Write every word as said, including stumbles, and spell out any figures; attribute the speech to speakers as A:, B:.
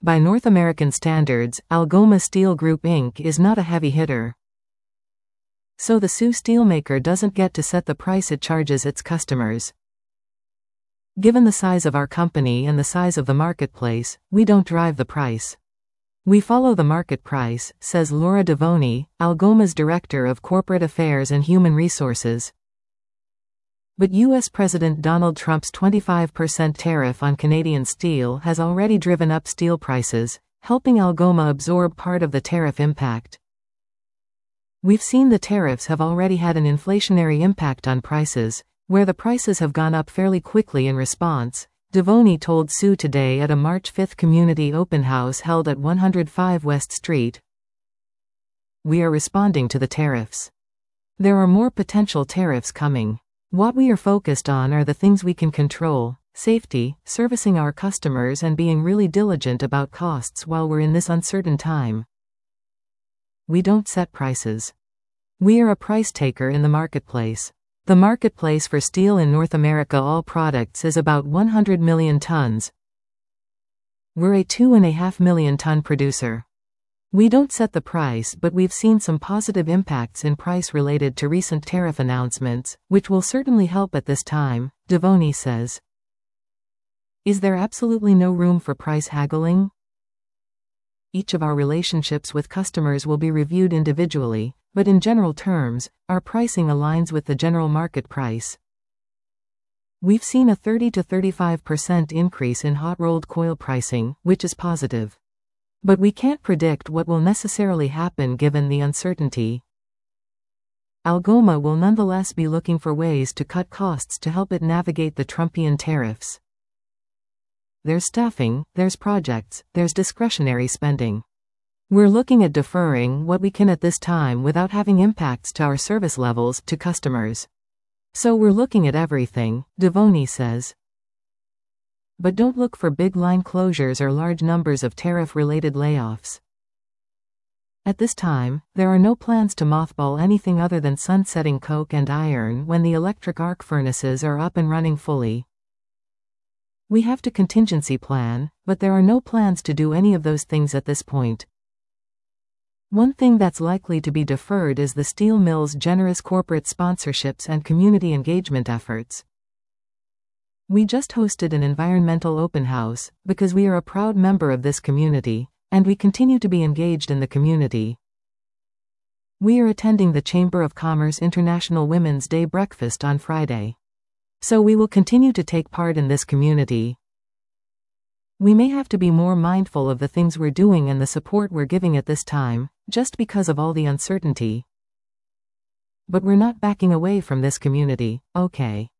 A: By North American standards, Algoma Steel Group Incorporated is not a heavy hitter. So the Sioux steelmaker doesn't get to set the price it charges its customers. Given the size of our company and the size of the marketplace, we don't drive the price. We follow the market price, says Laura Devoni, Algoma's Director of Corporate Affairs and Human Resources. But U S President Donald Trump's twenty-five percent tariff on Canadian steel has already driven up steel prices, helping Algoma absorb part of the tariff impact. We've seen the tariffs have already had an inflationary impact on prices, where the prices have gone up fairly quickly in response, Devoni told Sioux today at a March fifth community open house held at one oh five West Street. We are responding to the tariffs. There are more potential tariffs coming. What we are focused on are the things we can control: safety, servicing our customers, and being really diligent about costs while we're in this uncertain time. We don't set prices. We are a price taker in the marketplace. The marketplace for steel in North America, all products, is about one hundred million tons. We're a two and a half million ton producer. We don't set the price, but we've seen some positive impacts in price related to recent tariff announcements, which will certainly help at this time, Devoni says. Is there absolutely no room for price haggling? Each of our relationships with customers will be reviewed individually, but in general terms, our pricing aligns with the general market price. We've seen a thirty to thirty-five percent increase in hot-rolled coil pricing, which is positive. But we can't predict what will necessarily happen given the uncertainty. Algoma will nonetheless be looking for ways to cut costs to help it navigate the Trumpian tariffs. There's staffing, there's projects, there's discretionary spending. We're looking at deferring what we can at this time without having impacts to our service levels to customers. So we're looking at everything, Devoni says. But don't look for big line closures or large numbers of tariff-related layoffs. At this time, there are no plans to mothball anything other than sunsetting coke and iron when the electric arc furnaces are up and running fully. We have to contingency plan, but there are no plans to do any of those things at this point. One thing that's likely to be deferred is the steel mill's generous corporate sponsorships and community engagement efforts. We just hosted an environmental open house, because we are a proud member of this community, and we continue to be engaged in the community. We are attending the Chamber of Commerce International Women's Day breakfast on Friday. So we will continue to take part in this community. We may have to be more mindful of the things we're doing and the support we're giving at this time, just because of all the uncertainty. But we're not backing away from this community, okay?